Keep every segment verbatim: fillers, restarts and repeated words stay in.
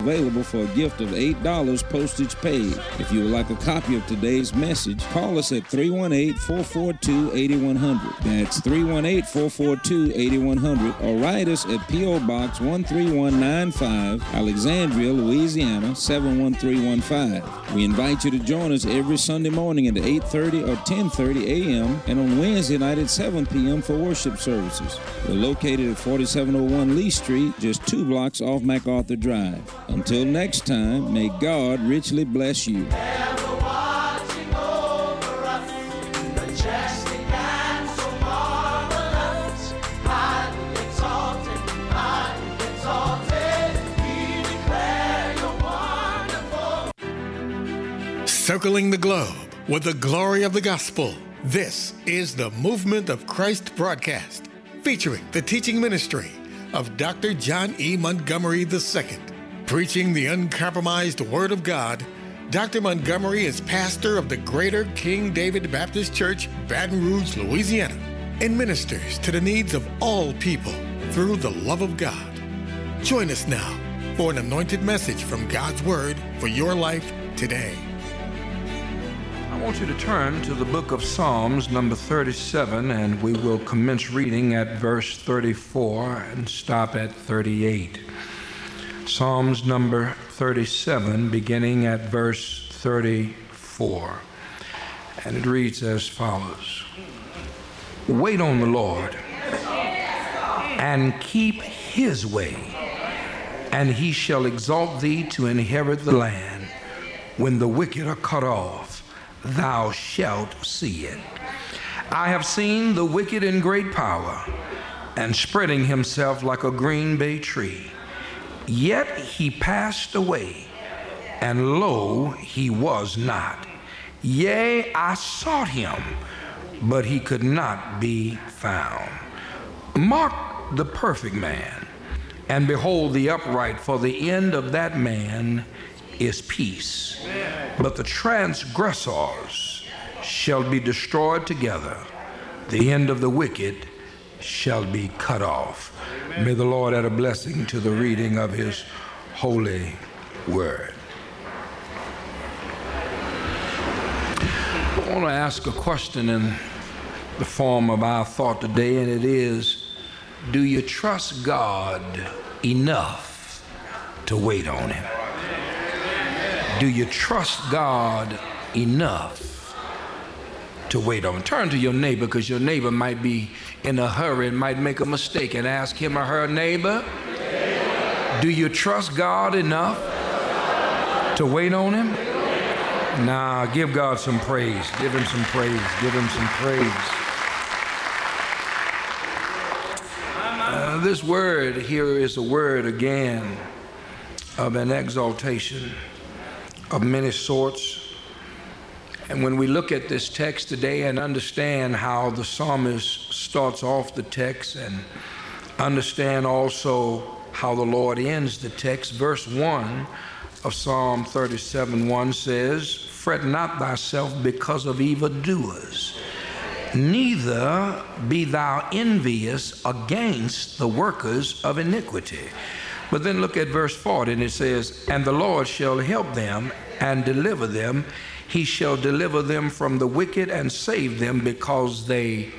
Available for a gift of eight dollars postage paid. If you would like a copy of today's message, call us at three one eight, four four two, eight one zero zero. That's three one eight, four four two, eight one zero zero, or write us at P O. Box one three one nine five, Alexandria, Louisiana seven one three one five. We invite you to join us every Sunday morning at eight thirty or ten thirty a m and on Wednesday night at seven p m for worship services. We're located at forty-seven oh one Lee Street, just two blocks off MacArthur Drive. Until next time, may God richly bless you. Circling the globe with the glory of the gospel. This is the Movement of Christ broadcast, featuring the teaching ministry of Doctor John E. Montgomery the Second. Preaching the uncompromised Word of God, Doctor Montgomery is pastor of the Greater King David Baptist Church, Baton Rouge, Louisiana, and ministers to the needs of all people through the love of God. Join us now for an anointed message from God's Word for your life today. I want you to turn to the book of Psalms, number thirty-seven, and we will commence reading at verse thirty-four and stop at thirty-eight. Psalms number thirty-seven, beginning at verse thirty-four. And it reads as follows. Wait on the Lord and keep his way, and he shall exalt thee to inherit the land. When the wicked are cut off, thou shalt see it. I have seen the wicked in great power, and spreading himself like a green bay tree. Yet he passed away, and lo, he was not. Yea, I sought him, but he could not be found. Mark the perfect man, and behold the upright, for the end of that man is peace. But the transgressors shall be destroyed together. The end of the wicked shall be cut off. May the Lord add a blessing to the reading of his holy word. I want to ask a question in the form of our thought today, and it is, do you trust God enough to wait on him? Do you trust God enough to wait on him? Turn to your neighbor, because your neighbor might be in a hurry and might make a mistake, and ask him or her, neighbor, do you trust God enough to wait on him? Now, give God some praise. Give him some praise. Give him some praise. Uh, this word here is a word, again, of an exaltation of many sorts. And when we look at this text today and understand how the psalmist starts off the text, and understand also how the Lord ends the text, verse one of Psalm thirty-seven one says, fret not thyself because of evildoers, neither be thou envious against the workers of iniquity. But then look at verse forty, and it says, and the Lord shall help them and deliver them. He shall deliver them from the wicked and save them, because they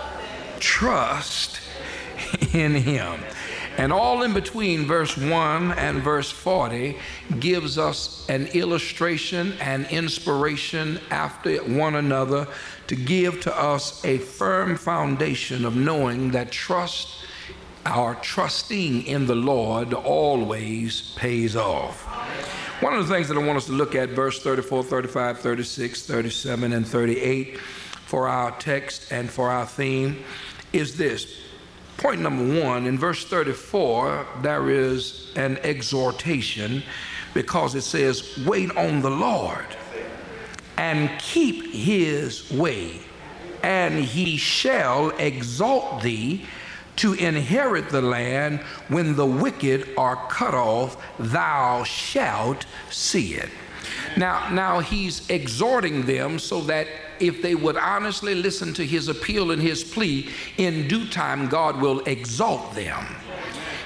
trust in him. And all in between verse one and verse forty gives us an illustration and inspiration after one another to give to us a firm foundation of knowing that trust, our trusting in the Lord, always pays off. One of the things that I want us to look at, verse thirty-four, thirty-five, thirty-six, thirty-seven, and thirty-eight for our text and for our theme, is this. Point number one, in verse thirty-four, there is an exhortation, because it says, wait on the Lord and keep his way, and he shall exalt thee to inherit the land. When the wicked are cut off, thou shalt see it. Now, now he's exhorting them so that if they would honestly listen to his appeal and his plea, in due time God will exalt them.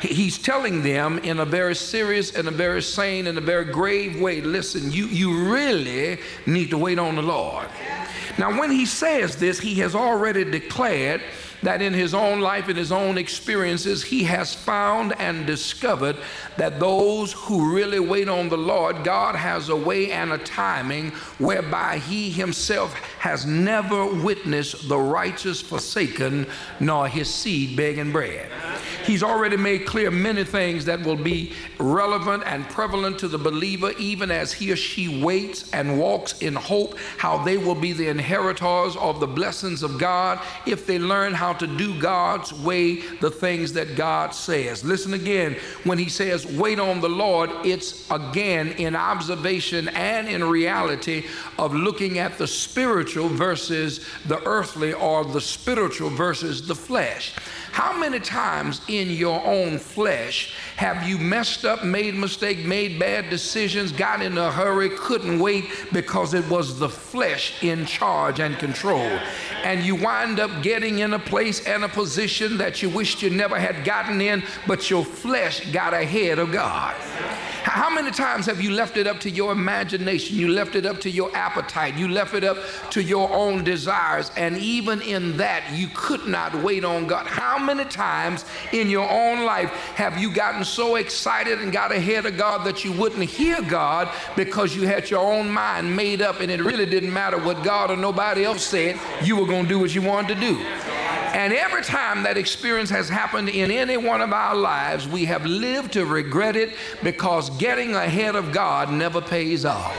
He's telling them in a very serious and a very sane and a very grave way, listen, you, you really need to wait on the Lord. Now, when he says this, he has already declared that in his own life, in his own experiences, he has found and discovered that those who really wait on the Lord, God has a way and a timing whereby he himself has never witnessed the righteous forsaken, nor his seed begging bread. He's already made clear many things that will be relevant and prevalent to the believer, even as he or she waits and walks in hope, how they will be the inheritors of the blessings of God if they learn how to do God's way, the things that God says. Listen again, when he says wait on the Lord, it's again in observation and in reality of looking at the spiritual versus the earthly, or the spiritual versus the flesh. How many times in your own flesh have you messed up, made mistake, made bad decisions, got in a hurry, couldn't wait because it was the flesh in charge and control? And you wind up getting in a place and a position that you wished you never had gotten in, but your flesh got ahead of God. How many times have you left it up to your imagination? You left it up to your appetite. You left it up to your own desires. And even in that, you could not wait on God. How many times in your own life have you gotten so excited and got ahead of God that you wouldn't hear God because you had your own mind made up, and it really didn't matter what God or nobody else said, you were going to do what you wanted to do? And every time that experience has happened in any one of our lives, we have lived to regret it, because getting ahead of God never pays off.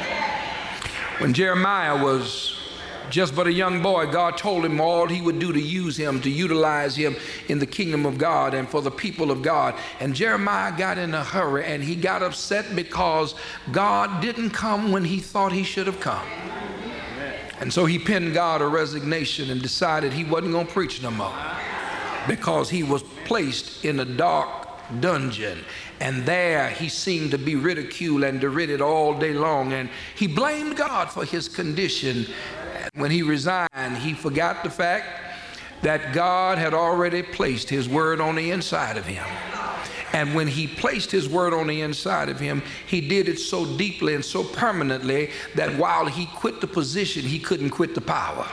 When Jeremiah was just but a young boy, God told him all he would do to use him, to utilize him in the kingdom of God and for the people of God. And Jeremiah got in a hurry, and he got upset because God didn't come when he thought he should have come. And so he penned God a resignation and decided he wasn't going to preach no more, because he was placed in a dark dungeon. And there he seemed to be ridiculed and derided all day long. And he blamed God for his condition. When he resigned, he forgot the fact that God had already placed his word on the inside of him. And when he placed his word on the inside of him, he did it so deeply and so permanently that while he quit the position, he couldn't quit the power.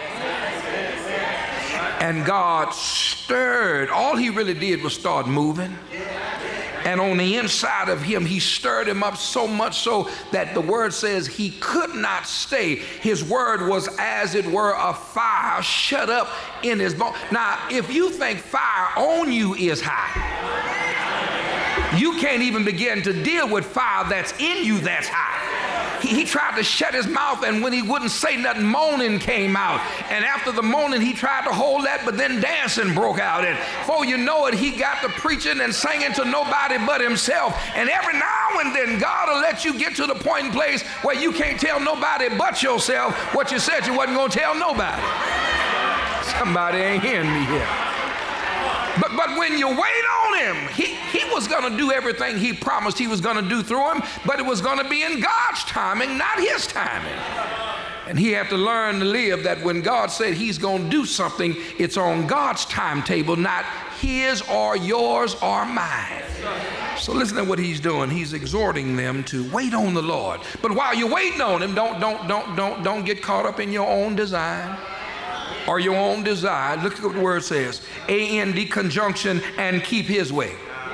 And God stirred. All he really did was start moving. And on the inside of him, he stirred him up so much so that the word says he could not stay. His word was as it were a fire shut up in his bone. Now, if you think fire on you is hot, you can't even begin to deal with fire that's in you that's hot. He, he tried to shut his mouth, and when he wouldn't say nothing, moaning came out. And after the moaning, he tried to hold that, but then dancing broke out. And before you know it, he got to preaching and singing to nobody but himself. And every now and then, God will let you get to the point and place where you can't tell nobody but yourself what you said you wasn't going to tell nobody. Somebody ain't hearing me here. But, but when you wait on him, he, he was going to do everything he promised he was going to do through him, but it was going to be in God's timing, not his timing. And he had to learn to live that when God said he's going to do something, it's on God's timetable, not his or yours or mine. So listen to what he's doing. He's exhorting them to wait on the Lord. But while you're waiting on him, don't, don't, don't, don't, don't get caught up in your own design or your own desire. Look at what the word says. A N D conjunction, and keep his way.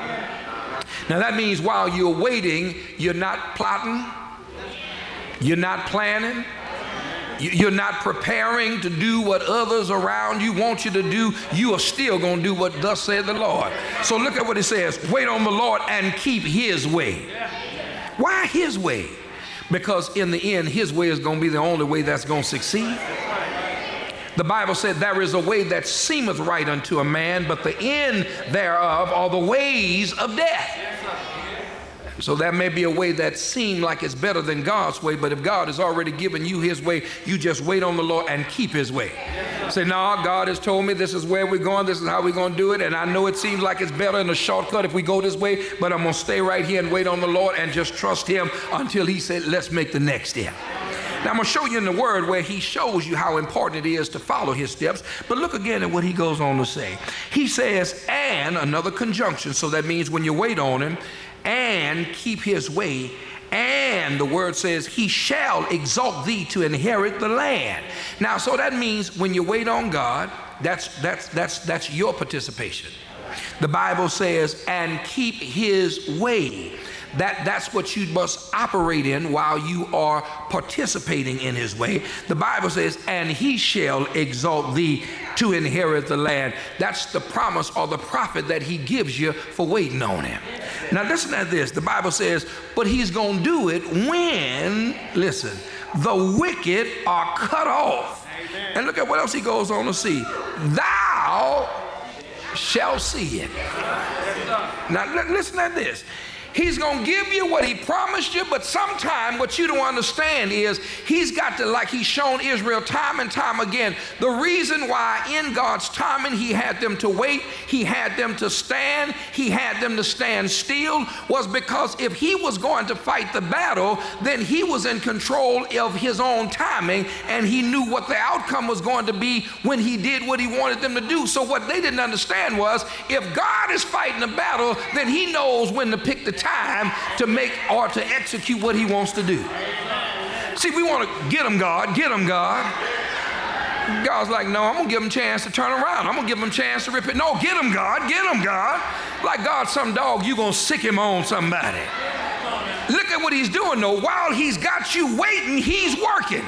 Now that means while you're waiting, you're not plotting, you're not planning, you're not preparing to do what others around you want you to do. You are still going to do what thus said the Lord. So look at what it says. Wait on the Lord and keep his way. Why his way? Because in the end, his way is going to be the only way that's going to succeed. The Bible said there is a way that seemeth right unto a man, but the end thereof are the ways of death. So that may be a way that seems like it's better than God's way, but if God has already given you his way, you just wait on the Lord and keep his way. Say, no, God has told me this is where we're going, this is how we're going to do it, and I know it seems like it's better in a shortcut if we go this way, but I'm going to stay right here and wait on the Lord and just trust him until he said, let's make the next step. Now, I'm going to show you in the Word where he shows you how important it is to follow his steps. But look again at what he goes on to say. He says, and, another conjunction, so that means when you wait on him, and keep his way, and the word says, he shall exalt thee to inherit the land. Now, so that means when you wait on God, that's, that's, that's, that's your participation. The Bible says, and keep his way. That, that's what you must operate in while you are participating in his way. The Bible says, and he shall exalt thee to inherit the land. That's the promise or the prophet that he gives you for waiting on him. Now listen at this. The Bible says, but he's going to do it when, listen, the wicked are cut off. Amen. And look at what else he goes on to see. Thou shalt see it. Now listen at this. He's going to give you what he promised you, but sometime what you don't understand is he's got to, like he's shown Israel time and time again, the reason why in God's timing he had them to wait, he had them to stand, he had them to stand still, was because if he was going to fight the battle, then he was in control of his own timing, and he knew what the outcome was going to be when he did what he wanted them to do. So what they didn't understand was, if God is fighting the battle, then he knows when to pick the time time to make or to execute what he wants to do. See, we want to get him, God, get him, God. God's like, no, I'm going to give him a chance to turn around. I'm going to give him a chance to repent. No, get him, God, get him, God. Like God's some dog, you're going to sick him on somebody. Look at what he's doing, though. While he's got you waiting, he's working.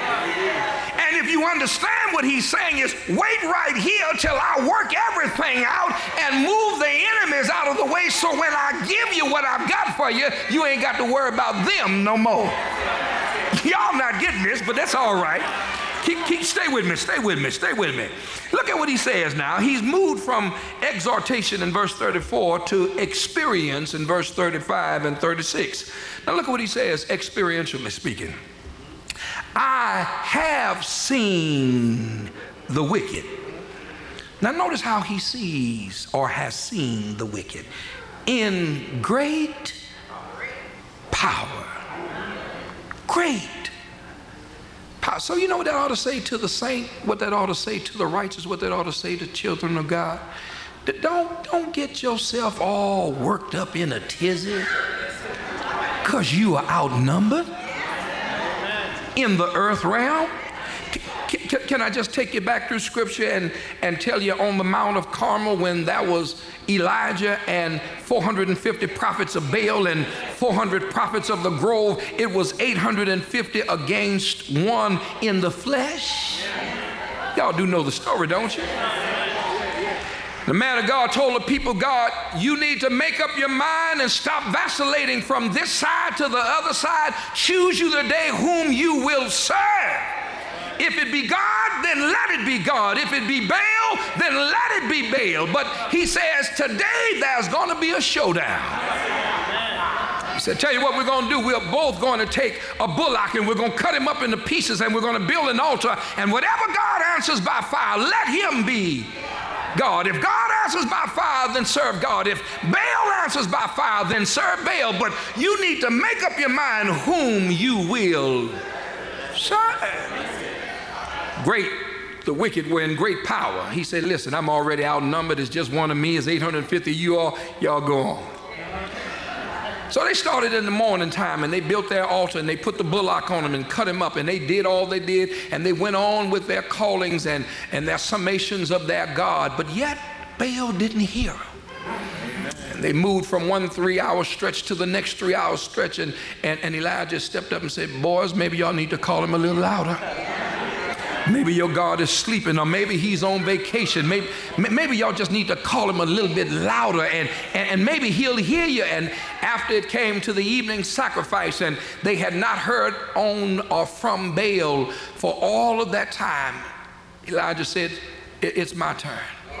And if you understand what he's saying is, wait right here till I work everything out and move the enemies out of the way, so when I give you what I've got for you, you ain't got to worry about them no more. Y'all not getting this, but that's all right. Keep, keep, stay with me, stay with me, stay with me. Look at what he says now. He's moved from exhortation in verse thirty-four to experience in verse thirty-five and thirty-six. Now look at what he says, experientially speaking. I have seen the wicked. Now notice how he sees or has seen the wicked. In great power. Great power. So you know what that ought to say to the saint, what that ought to say to the righteous, what that ought to say to children of God. Don't, don't get yourself all worked up in a tizzy because you are outnumbered in the earth realm. Can, can I just take you back through scripture and, and tell you on the Mount of Carmel, when that was Elijah and four hundred fifty prophets of Baal and four hundred prophets of the grove, it was eight hundred fifty against one in the flesh. Y'all do know the story, don't you? The man of God told the people, God, you need to make up your mind and stop vacillating from this side to the other side. Choose you today whom you will serve. If it be God, then let it be God. If it be Baal, then let it be Baal. But he says, today there's going to be a showdown. He said, tell you what we're going to do. We're both going to take a bullock and we're going to cut him up into pieces and we're going to build an altar. And whatever God answers by fire, let him be God. If God answers by fire, then serve God. If Baal answers by fire, then serve Baal. But you need to make up your mind whom you will serve. Great, the wicked were in great power. He said, listen, I'm already outnumbered. It's just one of me. It's eight hundred fifty. You all, y'all go on. So they started in the morning time and they built their altar and they put the bullock on him and cut him up, and they did all they did, and they went on with their callings and, and their summations of their God. But yet Baal didn't hear them. And they moved from one three-hour stretch to the next three-hour stretch, and, and, and Elijah stepped up and said, boys, maybe y'all need to call him a little louder. Maybe your God is sleeping, or maybe he's on vacation. Maybe, maybe y'all just need to call him a little bit louder, and, and, and maybe he'll hear you. And after it came to the evening sacrifice, and they had not heard on or from Baal for all of that time, Elijah said, it's my turn.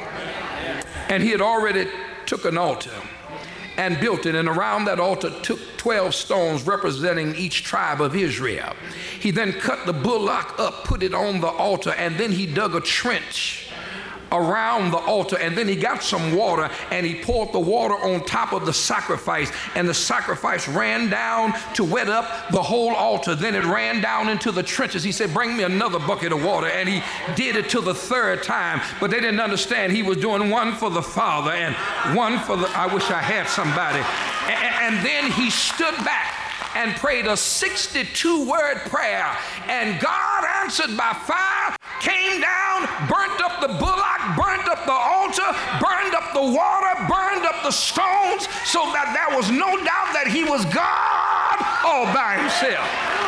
And he had already took an altar and built it, and around that altar took twelve stones representing each tribe of Israel. He then cut the bullock up, put it on the altar, and then he dug a trench around the altar, and then he got some water and he poured the water on top of the sacrifice, and the sacrifice ran down to wet up the whole altar. Then it ran down into the trenches. He said, bring me another bucket of water, and he did it to the third time, but they didn't understand he was doing one for the Father and one for the, I wish I had somebody. And, and then he stood back and prayed a sixty-two word prayer, and God answered by fire, came down, burnt up the bullock, burnt up the altar, burned up the water, burned up the stones, so that there was no doubt that he was God all by himself.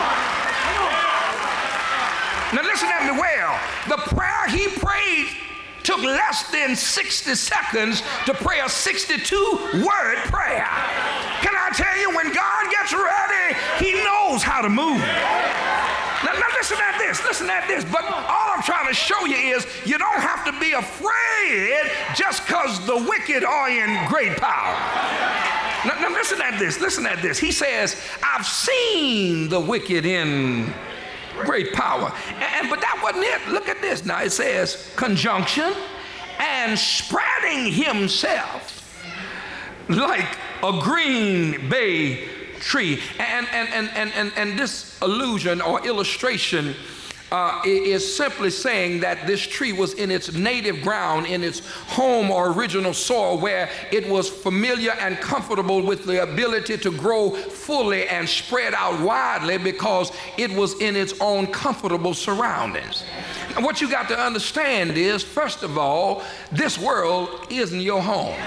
Now listen at me well. The prayer he prayed took less than sixty seconds to pray a sixty-two word prayer. Can I tell you, when God gets ready, he knows how to move. Now, now listen at this, listen at this. But all I'm trying to show you is you don't have to be afraid just because the wicked are in great power. Now, now listen at this, listen at this. He says, I've seen the wicked in great power. And, but that wasn't it. Look at this now. It says conjunction and spreading himself like a green bay tree. And, and, and, and, and, and this allusion or illustration uh, is simply saying that this tree was in its native ground, in its home or original soil, where it was familiar and comfortable with the ability to grow fully and spread out widely because it was in its own comfortable surroundings. And what you got to understand is, first of all, this world isn't your home.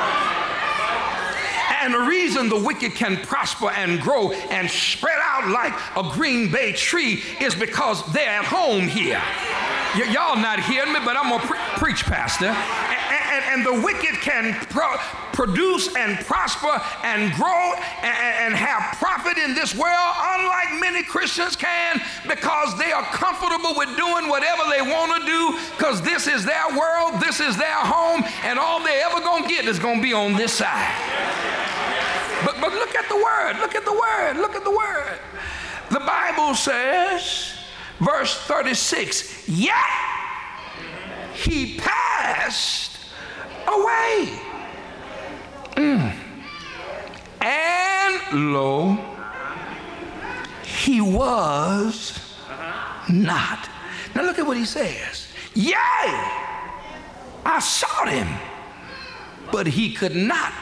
And the reason the wicked can prosper and grow and spread out like a green bay tree is because they're at home here. Y- y'all not hearing me, but I'm gonna pre- preach, Pastor. And, and, and the wicked can pro- produce and prosper and grow and, and have profit in this world, unlike many Christians can, because they are comfortable with doing whatever they want to do, because this is their world, this is their home, and all they ever gonna get is gonna be on this side. But, but look at the word, look at the word, look at the word. The Bible says, verse thirty-six, yet he passed away. Mm. And lo, he was not. Now look at what he says. Yea, I sought him, but he could not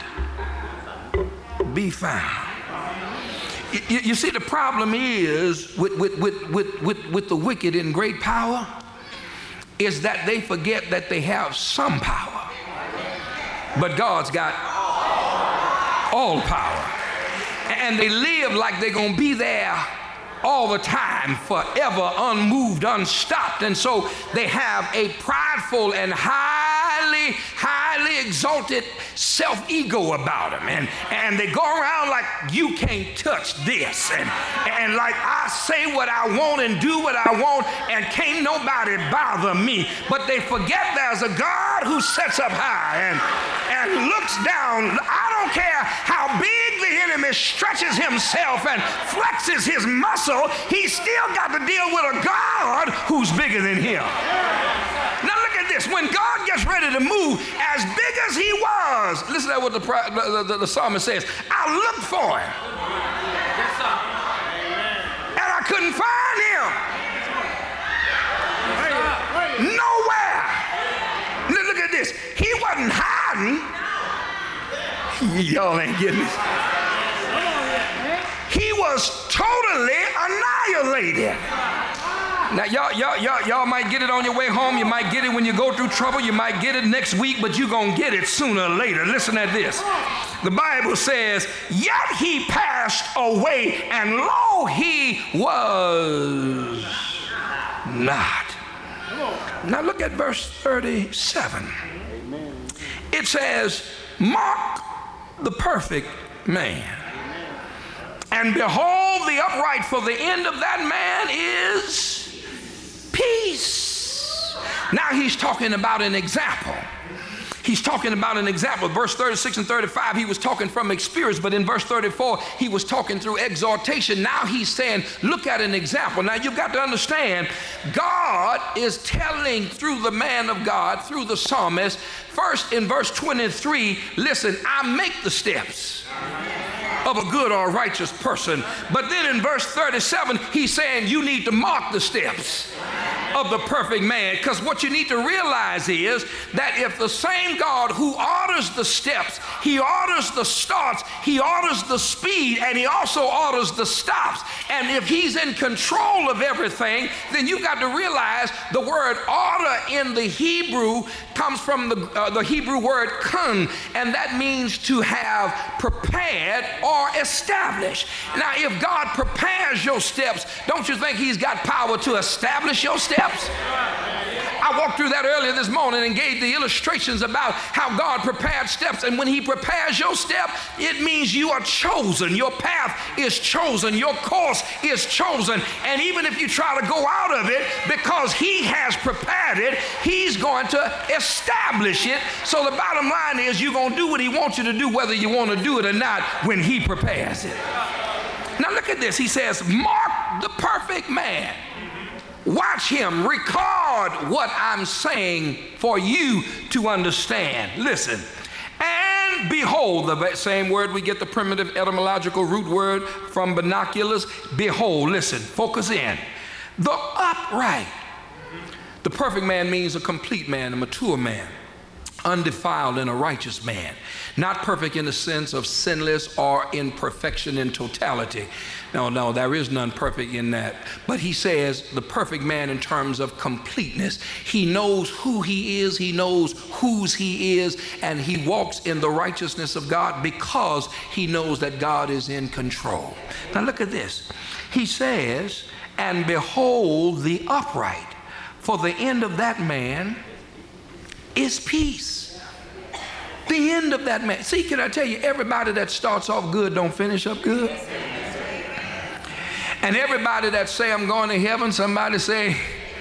be found. You, you see, the problem is with, with, with, with, with, with the wicked in great power is that they forget that they have some power, but God's got all power, and they live like they're gonna be there all the time, forever, unmoved, unstopped. And so they have a prideful and highly, highly exalted self-ego about them. And, and they go around like, you can't touch this. And, and like, I say what I want and do what I want, and can't nobody bother me. But they forget there's a God who sits up high and, and looks down. I don't care how big the enemy stretches himself and flexes his muscle, he's still got to deal with a God who's bigger than him. Now look at this. When God gets ready to move, as big as he was, listen to what the, the, the, the psalmist says, I looked for him, and I couldn't find him. Nowhere. Look at this. He wasn't hiding. Y'all ain't getting it. He was totally annihilated. Now, y'all, y'all, y'all, y'all might get it on your way home. You might get it when you go through trouble. You might get it next week, but you're going to get it sooner or later. Listen at this. The Bible says, yet he passed away, and lo, he was not. Now, look at verse thirty-seven. It says, mark the perfect man. And behold, the upright, for the end of that man is peace. Now he's talking about an example. He's talking about an example. Verse thirty-six and thirty-five, he was talking from experience, but in verse thirty-four, he was talking through exhortation. Now he's saying, look at an example. Now you've got to understand, God is telling through the man of God, through the psalmist, first in verse twenty-three, listen, I make the steps of a good or righteous person. But then in verse thirty-seven, he's saying you need to mark the steps of the perfect man, because what you need to realize is that if the same God who orders the steps, he orders the starts, he orders the speed, and he also orders the stops, and if he's in control of everything, then you've got to realize the word order in the Hebrew comes from the, uh, the Hebrew word kun, and that means to have prepared or established. Now if God prepares your steps, don't you think he's got power to establish your steps? I walked through that earlier this morning and gave the illustrations about how God prepared steps, and when he prepares your step, it means you are chosen. Your path is chosen. Your course is chosen. And even if you try to go out of it, because he has prepared it, he's going to establish it. So the bottom line is you're going to do what he wants you to do, whether you want to do it or not, when he prepares it. Now look at this. He says, mark the perfect man. Watch him, record what I'm saying for you to understand. Listen, and behold, the same word we get the primitive etymological root word from binoculars. Behold, listen, focus in. The upright. The perfect man means a complete man, a mature man, undefiled and a righteous man. Not perfect in the sense of sinless or in perfection in totality. No, no, there is none perfect in that. But he says the perfect man in terms of completeness. He knows who he is, he knows whose he is, and he walks in the righteousness of God because he knows that God is in control. Now look at this. He says, and behold the upright, for the end of that man is peace. The end of that man. See, can I tell you, everybody that starts off good don't finish up good. And everybody that say I'm going to heaven, somebody say,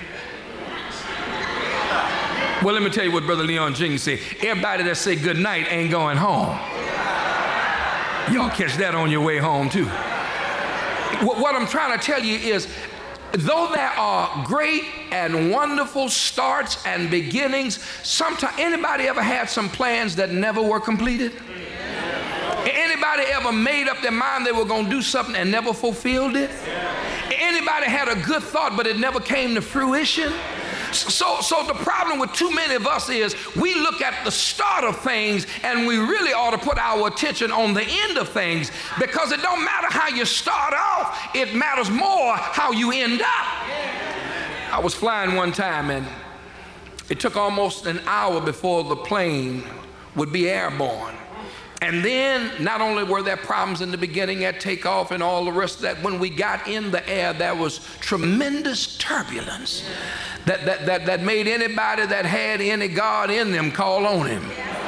well, let me tell you what Brother Leon Jenkins said. Everybody that say good night ain't going home. Y'all catch that on your way home too. What, what I'm trying to tell you is, though there are great and wonderful starts and beginnings, sometimes, anybody ever had some plans that never were completed? Anybody ever made up their mind they were going to do something and never fulfilled it? Anybody had a good thought but it never came to fruition? So, so the problem with too many of us is we look at the start of things and we really ought to put our attention on the end of things, because it don't matter how you start off, it matters more how you end up. I was flying one time and it took almost an hour before the plane would be airborne. And then not only were there problems in the beginning at takeoff and all the rest of that, when we got in the air, there was tremendous turbulence that, that, that, that made anybody that had any God in them call on him.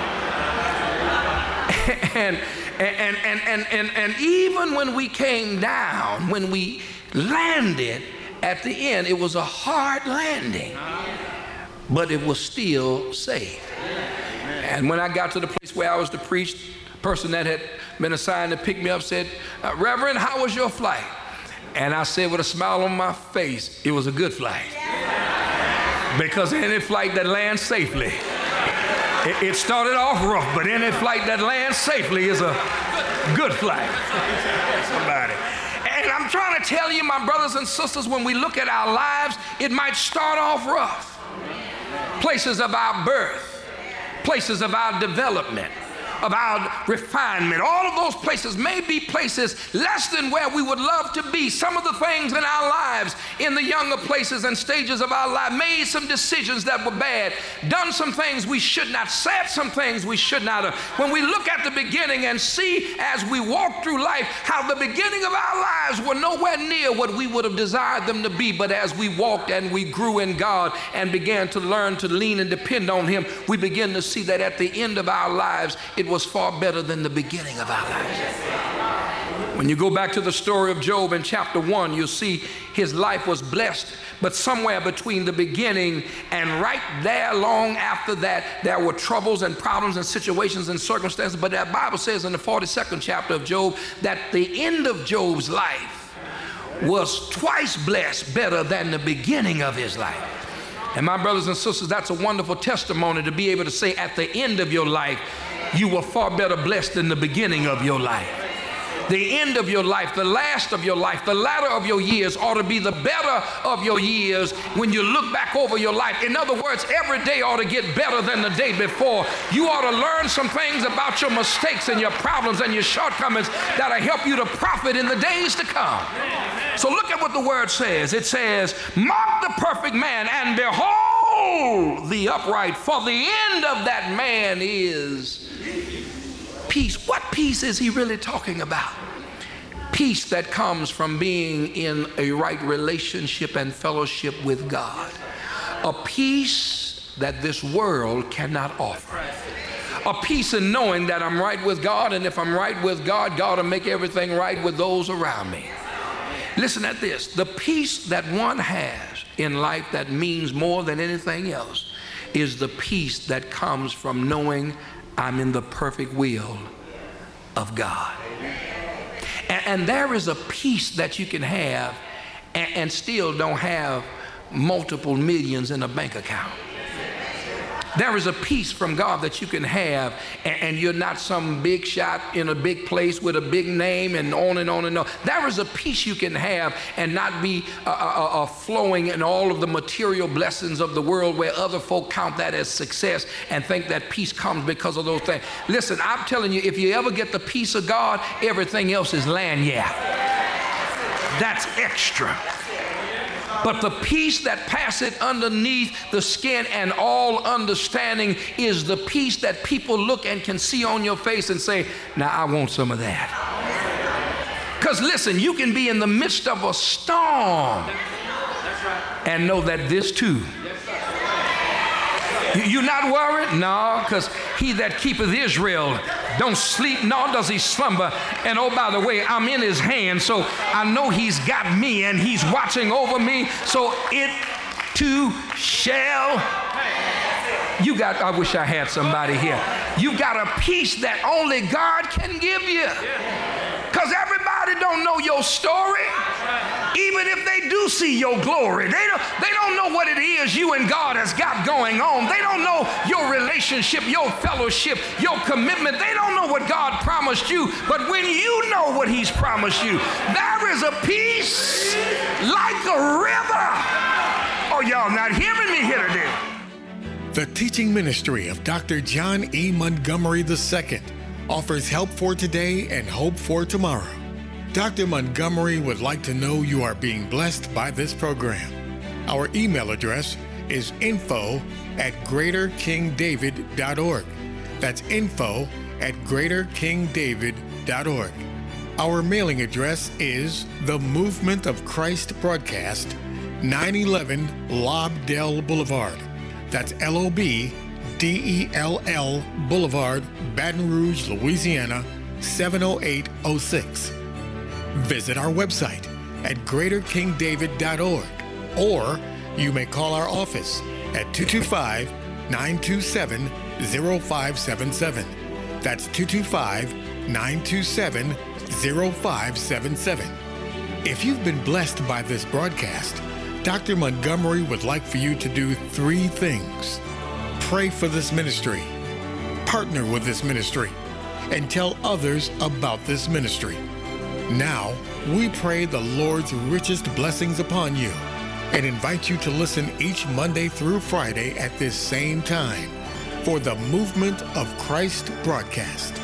and, and, and, and, and, and even when we came down, when we landed at the end, it was a hard landing, but it was still safe. And when I got to the place where I was to preach, the person that had been assigned to pick me up said, uh, Reverend, how was your flight? And I said with a smile on my face, it was a good flight. Because any flight that lands safely, it, it started off rough, but any flight that lands safely is a good flight. Somebody. And I'm trying to tell you, my brothers and sisters, when we look at our lives, it might start off rough. Places of our birth, places of our development, of our refinement, all of those places may be places less than where we would love to be. Some of the things in our lives, in the younger places and stages of our life, made some decisions that were bad, done some things we should not, said some things we should not have. When we look at the beginning and see as we walk through life how the beginning of our lives were nowhere near what we would have desired them to be, but as we walked and we grew in God and began to learn to lean and depend on him, we begin to see that at the end of our lives it was far better than the beginning of our lives. When you go back to the story of Job in chapter one, you'll see his life was blessed, but somewhere between the beginning and right there long after that, there were troubles and problems and situations and circumstances. But that Bible says in the forty-second chapter of Job that the end of Job's life was twice blessed better than the beginning of his life. And my brothers and sisters, that's a wonderful testimony to be able to say at the end of your life, you were far better blessed than the beginning of your life. The end of your life, the last of your life, the latter of your years ought to be the better of your years when you look back over your life. In other words, every day ought to get better than the day before. You ought to learn some things about your mistakes and your problems and your shortcomings that'll help you to profit in the days to come. So look at what the word says. It says, mark the perfect man and behold the upright, for the end of that man is peace. What peace is he really talking about? Peace that comes from being in a right relationship and fellowship with God. A peace that this world cannot offer. A peace in knowing that I'm right with God, and if I'm right with God, God will make everything right with those around me. Listen at this. The peace that one has in life that means more than anything else is the peace that comes from knowing I'm in the perfect will of God. And, and there is a peace that you can have and, and still don't have multiple millions in a bank account. There is a peace from God that you can have, and, and you're not some big shot in a big place with a big name and on and on and on. There is a peace you can have and not be uh, uh, uh, flowing in all of the material blessings of the world where other folk count that as success and think that peace comes because of those things. Listen, I'm telling you, if you ever get the peace of God, everything else is lagniappe. That's extra. But the peace that passeth underneath the skin and all understanding is the peace that people look and can see on your face and say, now I want some of that. Because listen, you can be in the midst of a storm and know that this too. You're not worried? No, because he that keepeth Israel don't sleep, nor does he slumber. And oh, by the way, I'm in his hand, so I know he's got me and he's watching over me. So it too shall. You got, I wish I had somebody here. You got a peace that only God can give you. Because everybody don't know your story. Even if they do see your glory, they don't, they don't know what it is you and God has got going on. They don't know your relationship, your fellowship, your commitment. They don't know what God promised you. But when you know what he's promised you, there is a peace like a river. Oh, y'all not hearing me here today. The teaching ministry of Doctor John E. Montgomery the Second offers help for today and hope for tomorrow. Doctor Montgomery would like to know you are being blessed by this program. Our email address is info at greater king david dot org. That's info at greater king david dot org. Our mailing address is The Movement of Christ Broadcast, nine eleven Lobdell Boulevard. That's L O B D E L L Boulevard, Baton Rouge, Louisiana, seven oh eight oh six. Visit our website at greater king david dot org, or you may call our office at two two five, nine two seven, zero five seven seven. That's two two five, nine two seven, zero five seven seven. If you've been blessed by this broadcast, Doctor Montgomery would like for you to do three things. Pray for this ministry, partner with this ministry, and tell others about this ministry. Now, we pray the Lord's richest blessings upon you and invite you to listen each Monday through Friday at this same time for the Movement of Christ broadcast.